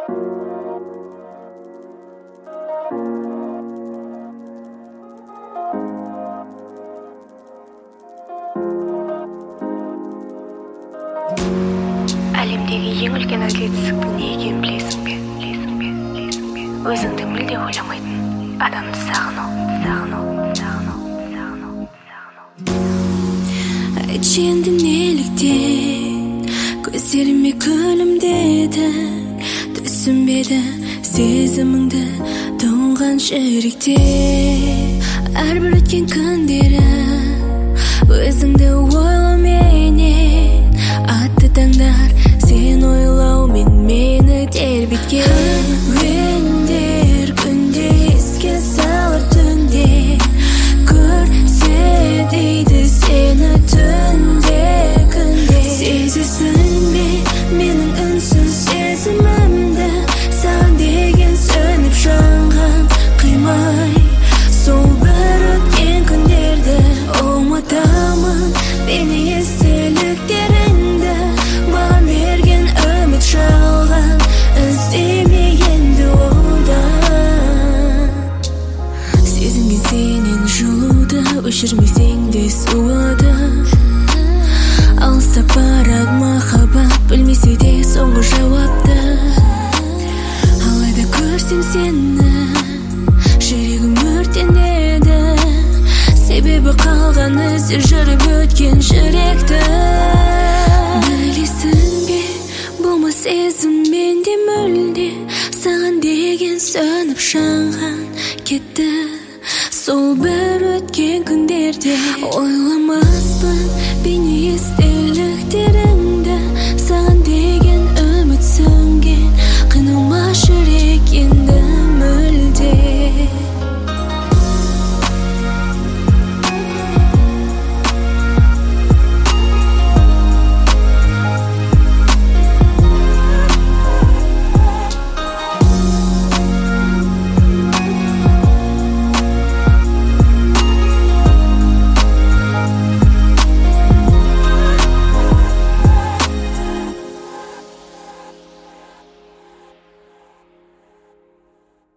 Әлемдегі ең үлкен әділетсіздіктің не екенін білесің бе? Өзіңді мүлде ойламайтын адамды сағыну. Айтшы енді неліктен көздеріме күлімдеді, түсінбеді сезіміңді тұнған жүректе. Әрбір өткен күндері өзіңді ойлауменен атты таңдар, сен ойлаумен мені тербеткен. Өндер күнде еске салар түнде, көрсетейді сені түнде күнде. Сезесің бе менің үнсіз сезімімді, саған деген сөніп жанған қимай. Сол бір өткен күндерді ұмытамын, бені естеліктеріңді, маған берген үміт жалған. Іздеме енді одан. Сезінген сенен жылуды, өшірмесең де суыды. Алыстап барады махаббат, білмесе де соңғы жауапты. Алайда көрсем сені, жүрегім өртенеді, себебі қалған іздер жүріп өткен жүректі. Білесің бе, болмас сезім менде мүлде, саған деген сөніп жанған кетті. Сол бір өткен күндерде ойламаспын бейне естеліктерің